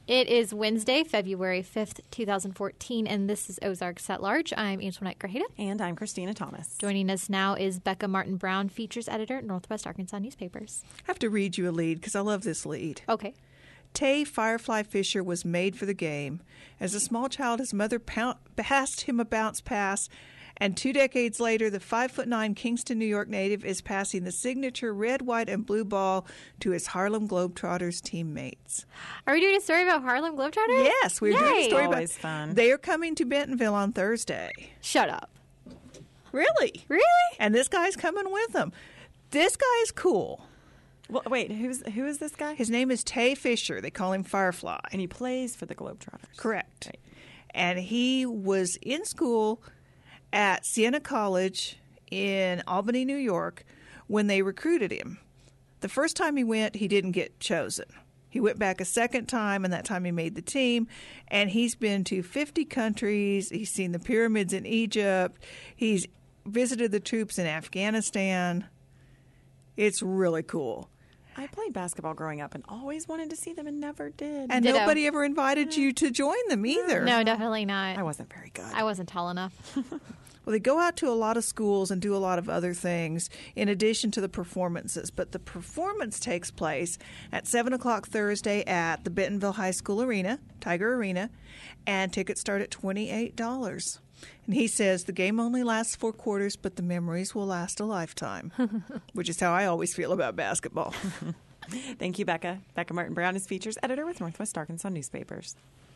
It is Wednesday, February 5th, 2014, and this is Ozarks at Large. I'm Antoinette Grajeda. And I'm Christina Thomas. Joining us now is Becca Martin-Brown, features editor at Northwest Arkansas Newspapers. I have to read you a lead because I love this lead. Okay. Tay Firefly Fisher was made for the game. As a small child, his mother passed him a bounce pass, and 2 decades later, the 5'9" Kingston, New York native is passing the signature red, white, and blue ball to his Harlem Globetrotters teammates. Are we doing a story about Harlem Globetrotters? Yes, we're doing a story Always about fun. They are coming to Bentonville on Thursday. Shut up. Really? Really? And this guy's coming with them. This guy is cool. Well, wait, who is this guy? His name is Tay Fisher. They call him Firefly. And he plays for the Globetrotters. Correct. Right. And he was in school at Siena College in Albany, New York, when they recruited him. The first time he went, he didn't get chosen. He went back a second time, and that time he made the team. And he's been to 50 countries. He's seen the pyramids in Egypt. He's visited the troops in Afghanistan. It's really cool. I played basketball growing up and always wanted to see them and never did. And Ditto. nobody ever invited you to join them either. No, definitely not. I wasn't very good. I wasn't tall enough. Well, they go out to a lot of schools and do a lot of other things in addition to the performances. But the performance takes place at 7 o'clock Thursday at the Bentonville High School Arena, Tiger Arena, and tickets start at $28. And he says the game only lasts 4 quarters, but the memories will last a lifetime, which is how I always feel about basketball. Thank you, Becca. Becca Martin-Brown is features editor with Northwest Arkansas Newspapers.